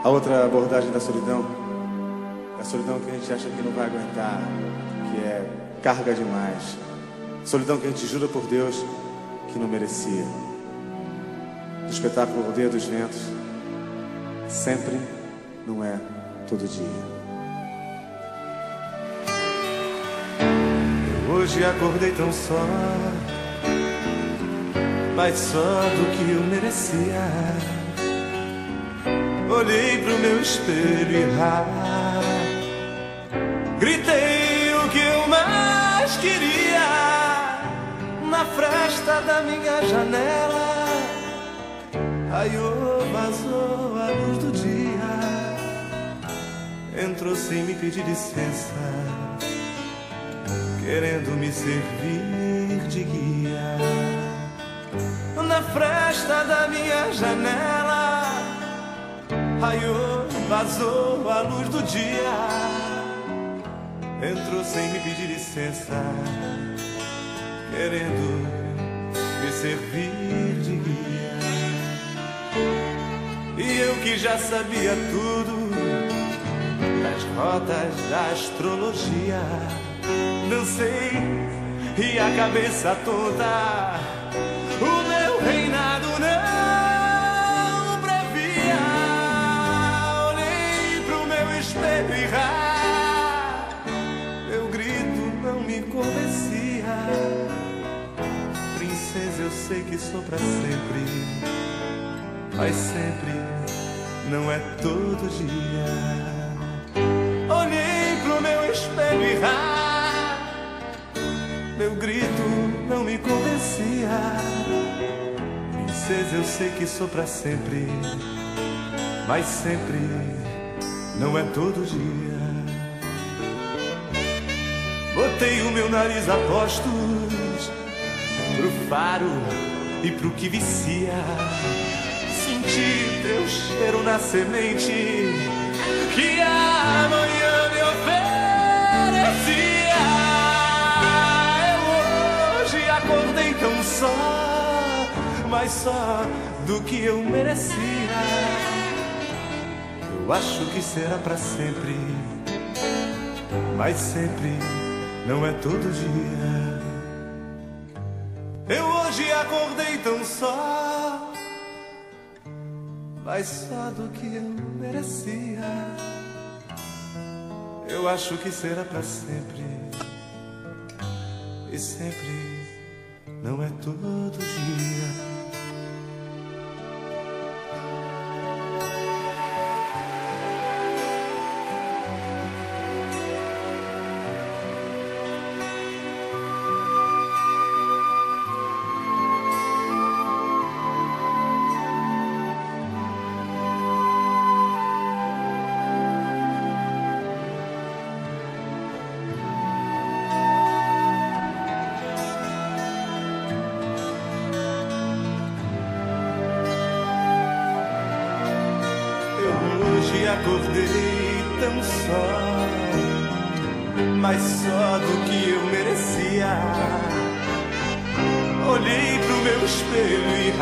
A outra abordagem da solidão é a solidão que a gente acha que não vai aguentar, que é carga demais. Solidão que a gente jura por Deus que não merecia. Do espetáculo Rodeio dos Ventos, sempre não é todo dia. Eu hoje acordei tão só, mas só do que eu merecia. Olhei pro meu espelho e gritei o que eu mais queria. Na fresta da minha janela raiou, vazou a luz do dia. Entrou sem me pedir licença, querendo me servir de guia. Na fresta da minha janela raiou, vazou a luz do dia. Entrou sem me pedir licença, querendo me servir de guia. E eu que já sabia tudo das rotas da astrologia, dancei e a cabeça toda o meu reinado não previa. Olhei pro meu espelho e meu grito não me convencia. Princesa, eu sei que sou pra sempre, mas sempre não é todo dia. Olhei pro meu espelho e meu grito não me convencia. Princesa, eu sei que sou pra sempre, mas sempre não é todo dia. Botei o meu nariz a postos pro faro e pro que vicia. Senti teu cheiro na semente que amanhã me oferecia. Eu hoje acordei tão só, mas só do que eu merecia. Eu acho que será pra sempre, mas sempre não é todo dia. Eu hoje acordei tão só, mas só do que eu merecia. Eu acho que será pra sempre, e sempre não é todo dia. Hoje acordei tão só, mas só do que eu merecia. Olhei pro meu espelho e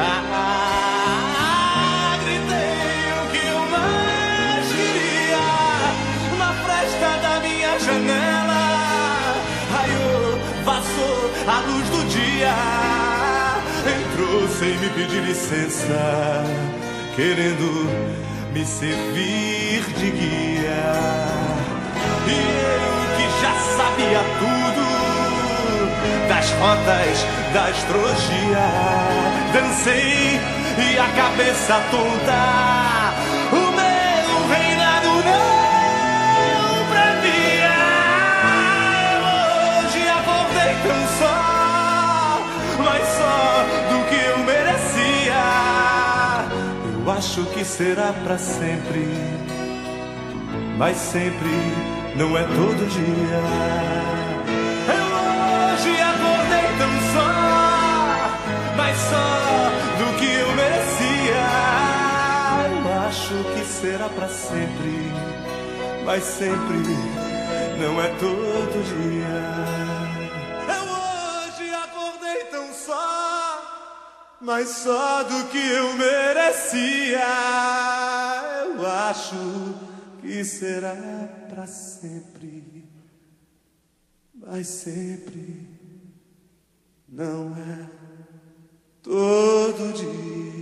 gritei o que eu mais queria. Na fresta da minha janela raiou, vazou a luz do dia. Entrou sem me pedir licença, querendo me servir de guia. E eu que já sabia tudo das rotas da astrologia, dancei e a cabeça tonta o meu reinado não previa. Eu hoje acordei tão só, mas só do que eu merecia. Eu acho que será pra sempre, mas sempre não é todo dia. Eu hoje acordei tão só, mas só do que eu merecia. Eu acho que será pra sempre, mas sempre não é todo dia. Eu hoje acordei tão só, mas só do que eu merecia. Eu acho que será pra sempre, mas sempre não é todo dia.